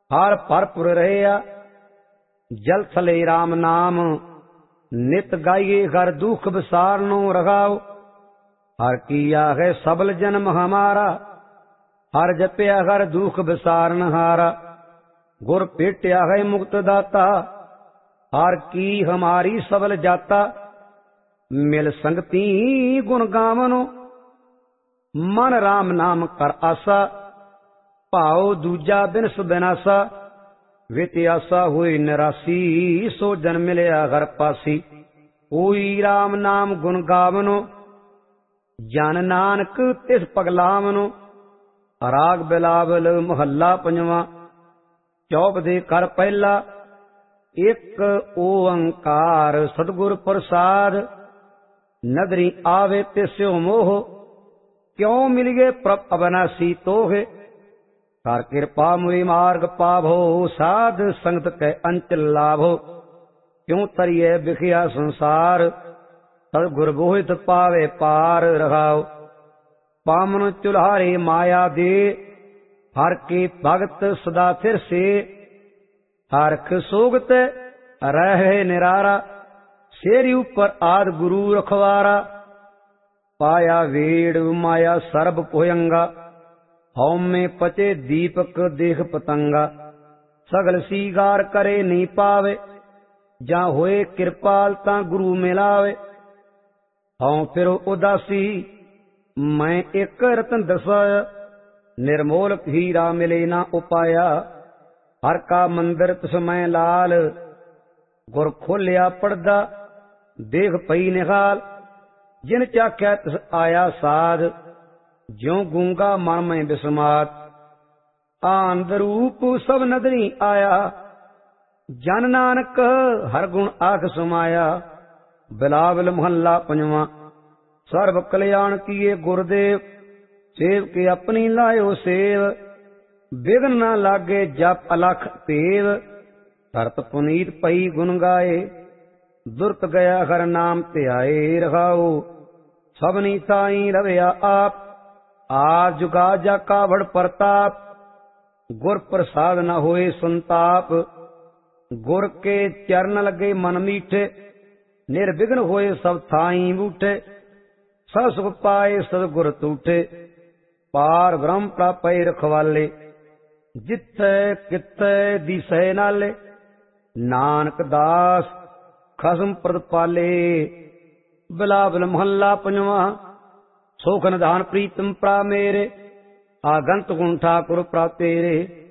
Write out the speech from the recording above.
हर भरपुर रहया जल थले राम नाम। नित गाइए हर दुख विसारनो रगाओ। हर किया है सबल जन्म हमारा। हर जपया हर दुख विसारन हारा। गुर भेटया है मुक्त दाता। हर की हमारी सबल जाता। मिल संगती गुण गावनो। मन राम नाम कर आसा। भाव दूजा बिनस बिनासा। वित आसा हुई निरासी। सो जन मिलया हर पासी। कोई राम नाम गुण गावनो। जन नानक तिस पगलावनो। राग बिलावल महला पंजवा। चौप दे कर पहला। एक ओंकार सतगुर प्रसाद। नदरी आवे तिस्यो मोह। क्यों मिल गए प्रभ अविनाशी तोहे। कर कृपा मुई मार्ग पाभो। साध संगत कै अंचल लाभो। क्यों तरिए बिखिया संसार। सतगुर बोहित पावे पार रहाओ। पामन चुल्हारे माया दे। हर के भगत सदा थिर से। हरख सोगत रहे निरारा। शेरी ऊपर आद गुरु रखवारा। पाया वेड़ माया सर्ब पोयंगा। हौम में पचे दीपक देख पतंगा। सगल सीगार करे नहीं पावे। जा होए कृपाल ता गुरु मिलावे। हौं फिर उदासी मैं एक रतन दसाया। निर्मोल हीरा मिले ना उपाया। हर का मंदिर तस्मय लाल। गुर खोलिया पड़दा देख पई निहाल। जिन चाख्या तिस आया साध। ज्यों गूंगा मन में बिस्मात। आनंद रूप सब नदरी आया। जन नानक हर गुण आख समाया। बिलावल महला पंजवा। सर्व कल्याण किए गुरुदेव। सेव के अपनी लायो सेव। विघ्न न लागे जप अलख पेव। धरत पुनीत पई गुण गाए। दुर्त गया हर नाम ध्याए रहाओ। सबनी ताई रवया आप। आज जुगा जाका बड़ प्रताप। गुर प्रसाद न होए संताप। गुर के चरण लगे मन मीठे। निर्विघ्न होए सब थाई बूठे। सब सुख पाए सदगुर तूठे। पार ब्रह्म प्रापै रखवाले। जिथे किथे दिसै नाले। नानक दास खसम प्रदपाले। बिलावल महला पंजवा। सोख निधान प्रीतम प्रा मेरे। आगंत गुण ठाकुर प्रा तेरे।